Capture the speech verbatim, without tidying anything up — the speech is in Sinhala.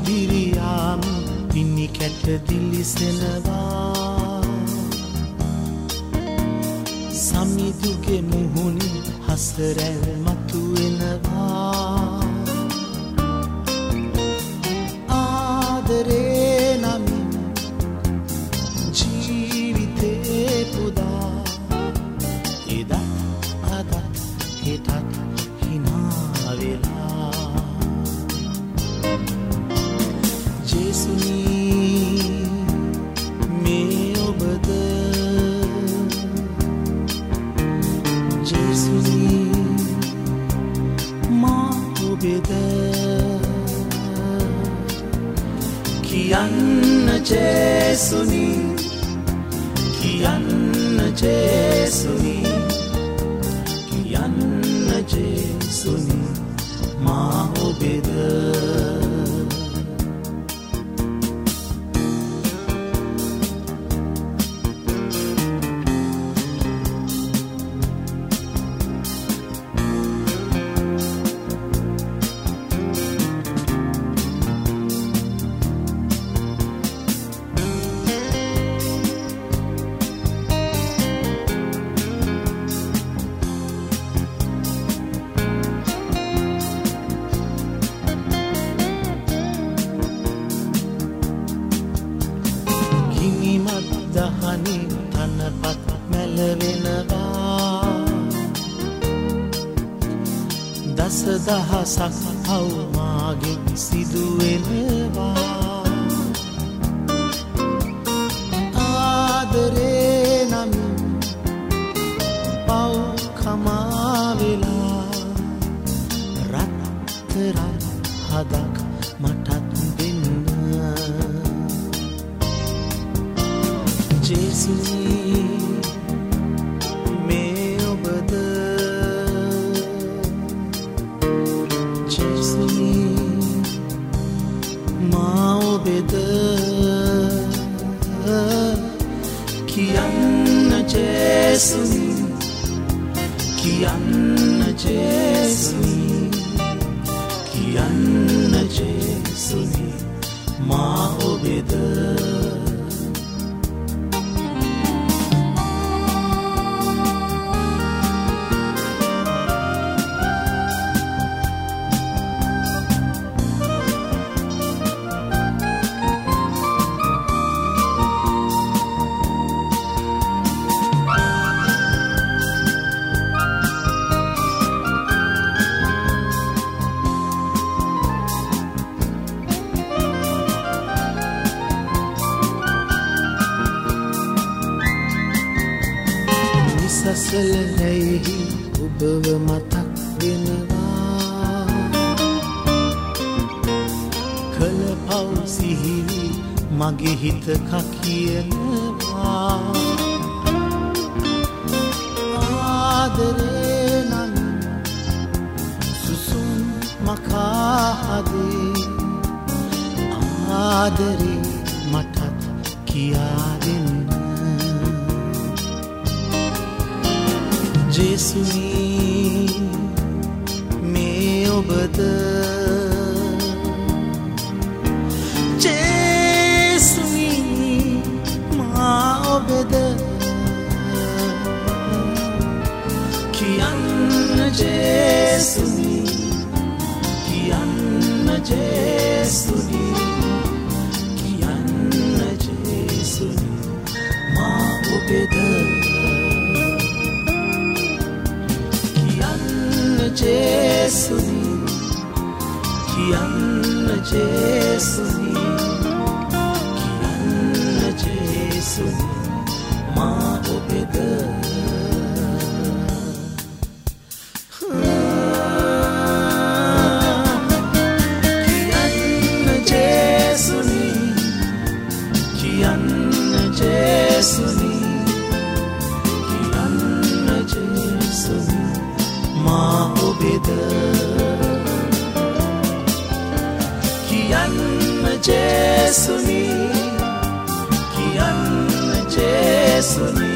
ඉදිරියාම පිණි කැට දිලිසෙනවා සමිදුගේ මුහුණේ හසරැල් මතුවෙනවා ආදරේ නමින් ජීවිතේ පුදා එදා අද හෙටත් හිනා වෙලා ජේසුනී මේ ඔබද ජේසුනී මා ඔබද කියන්න ජේසුනී කියන්න ජේසුනී කියන්න ජේසුනී මා ඔබද දහනි තනපත් මැලවෙනවා දස දහසක් අවමාගෙන් සිදුවෙනවා ආදරේ නමින් පව් කමාවෙලා රත්තරන් හදක් මටත් දෙන්න ජේසුනී මේ ඔබද ජේසුනී මා ඔබද කියන්න ජේසුනී කියන්න ජේසුනී කියන්න ජේසුනී මා ඔබද සසලෙහි ඔබව මතක් වෙනවා කල පව් සිහිවි මගේ හිත කකියනවා ආදරේ නම් සුසුම් මකාහදේ ආදරේ මටත් කියා දෙන්න ජේසුනී මේ ඔබද ජේසුනී මා ඔබද කියන්න ජේසුනී කියන්න ජේසුනී කියන්න ජේසුනී මා ඔබද ජේසුනී කියන්න ජේසුනී කියන්න ජේසුනී මා ඔබද කියන්න ජේසුනී කියන්න ජේසුනී කියන්න ජේසුනී මා ඔබද කියන්න ජේසුනී කියන්න ජේසුනී